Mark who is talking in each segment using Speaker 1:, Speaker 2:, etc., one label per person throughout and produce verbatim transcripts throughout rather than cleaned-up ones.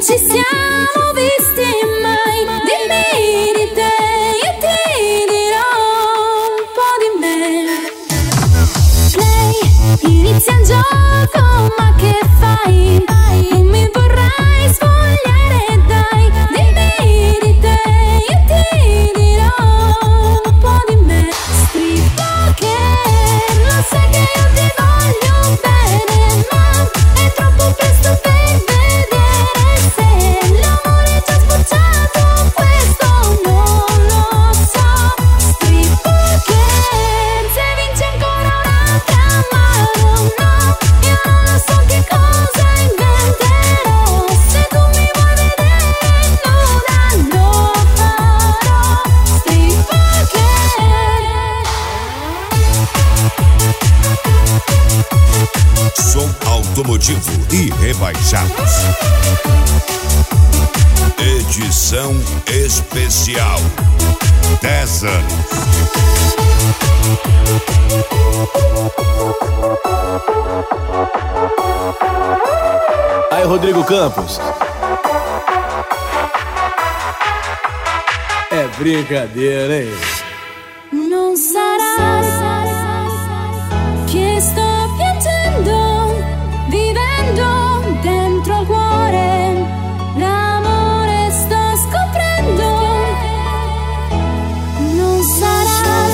Speaker 1: ci siamo visti mai. Dimmi di te, io ti dirò un po' di me. Play, inizia il gioco, ma che fai? Non mi vorrai svogliare, dai. Dimmi di te, io ti dirò un po' di me. Street poker, lo sai che io ti voglio bene, ma è troppo presto per vedere se l'amore è già sbocciato, questo non lo so. Street poker, se vinci ancora un'altra mano, no, io non lo so che cosa inventerò. Se tu mi vuoi vedere nuda lo farò. Street poker.
Speaker 2: Som automotivo e rebaixados. Edição especial. dez anos.
Speaker 3: Aí, Rodrigo Campos. É brincadeira, hein?
Speaker 1: Non sarà che sto piangendo, vivendo dentro al cuore, l'amore sto scoprendo. Non sarà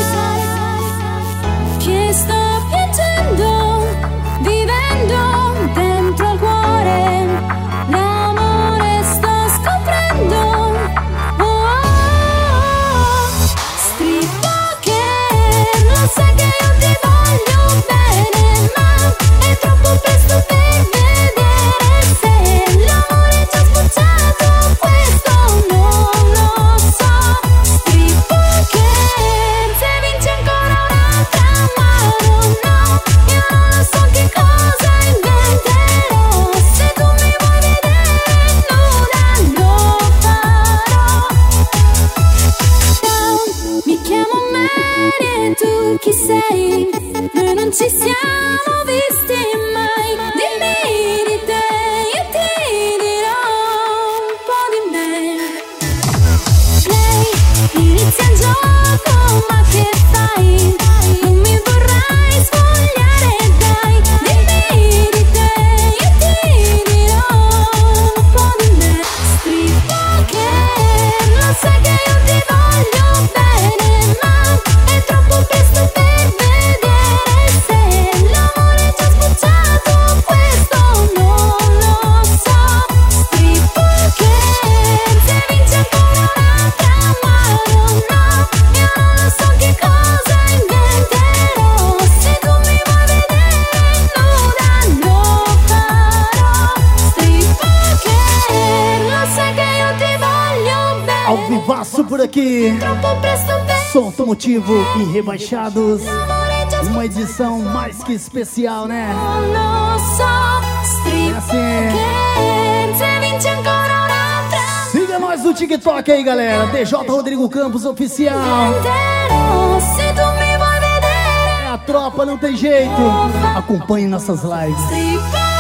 Speaker 1: che sto piangendo, vivendo dentro al cuore, l'amore sto scoprendo. Oh, oh, oh. Street poker, lo sai che io ti voglio bene, ma è troppo presto per vedere se l'amore è già sbocciato, questo non lo so. Street poker, se vinci ancora un'altra mano, no, io non lo so che cosa inventerò. Se tu mi vuoi vedere nuda lo farò. Ciao, mi chiamo Mary e tu chi sei? Noi non ci siamo visti mai. Dimmi di te, io ti dirò un po' di me. Play, inizia il gioco, ma che fai? Non mi vorrai svogliare, dai. Dimmi di te, io ti dirò un po' di me. Street poker, lo sai che io ti voglio bene, ma è troppo presto per vedere se l'amore è già sbocciato, questo non lo so. Street poker, se vinci ancora un'altra mano, no, io non lo so che cosa inventerò. Se tu mi vuoi vedere nuda lo farò. Street poker, lo sai che io ti voglio bene.
Speaker 4: Ao vivaço por aqui.
Speaker 1: Troppo presto per
Speaker 4: Som automotivo e rebaixados. Uma edição mais que especial, né?
Speaker 1: non lo so. Street
Speaker 4: É assim.
Speaker 1: poker, se vinci ancora un'altra
Speaker 4: Siga nós no TikTok aí, galera. D J Rodrigo Campos Oficial.
Speaker 1: inventerò. Se tu mi vuoi vedere
Speaker 4: É a tropa, não tem jeito. Acompanhe nossas lives.
Speaker 1: Street poker.